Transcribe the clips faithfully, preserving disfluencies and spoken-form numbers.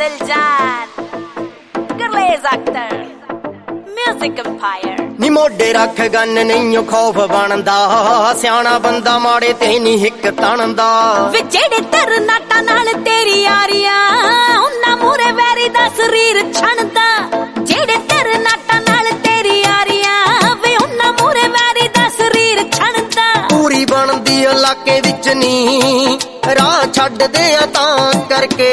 दिलजान, Gurlez Akhtar, music empire. नी मोढे रख गन नहीं खौफ बनदा, सियाना बंदा माड़े ते नहीं हिक तणदा। वे जेड़े तरनाटा नाल तेरी यारियां, उन्ना मूरे वैरी दा शरीर छणदा। जेड़े तरनाटा नाल तेरी यारियां, वे उन्ना मूरे वैरी दा शरीर छणदा। पूरी बनदी इलाके विच नी राह छड्ड दे तां करके।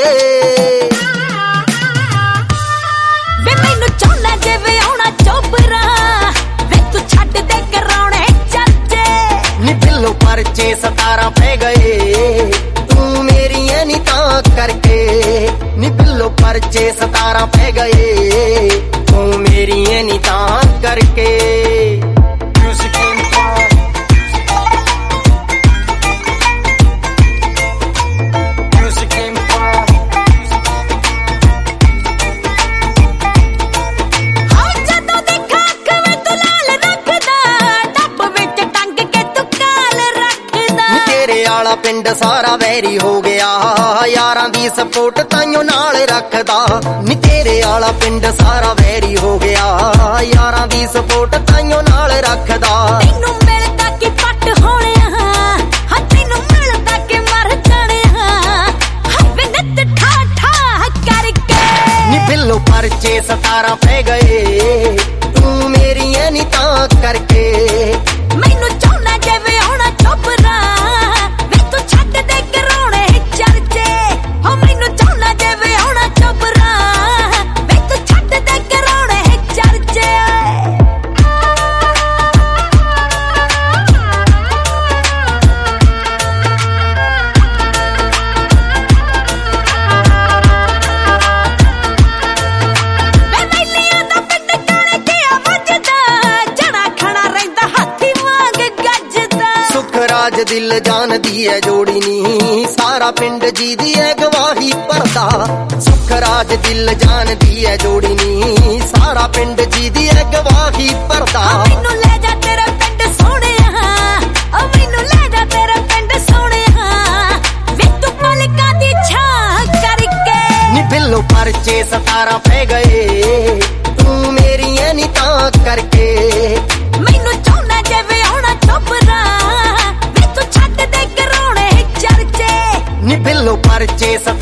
वे मैनू चाहुंदा जे वे आउणा चोपरा, वे तू छड्ड दे कराउणे चर्चे। नी बिल्लो परचे सतारा पै गए, तू मेरी है नी तां करके। नी बिल्लो परचे सतारा पै गए, तू मेरी है नी तां करके। पिंड सारा वैरी हो गया, यारां दी सपोर्ट ताइयों नाल रखदा। नी तेरे आला पिंड सारा वैरी हो गया, यारां दी सपोर्ट ताइयों नाल रखदा। तैनू मिलदा कि पट होणे हां, तैनू मिलदा कि मर जाणे हां, वे नित ठा ठा करके। नी बिल्लो परचे सतारा पै गए, तू मेरी है नी तां करके। मैनू चाहुंदा जे वे आउणा चोपरा, राज दिल जान दी है जोड़ी नी, सारा पिंड जी दी है गवाही भरदा। सुख राज दिल जान दी है जोड़ी नी, सारा पिंड जी दी है गवाही भरदा। मैनू ले जा तेरे पिंड सोहणिया, ओ मैनू ले जा तेरे पिंड सोहणिया, वे तू मलका दी छां करके। नी बिल्लो परचे सतारा पै गए, तू मेरी है नी तां करके। मैनू चाहुंदा जे वे आउणा चोपरा, नी बिल्लो परचे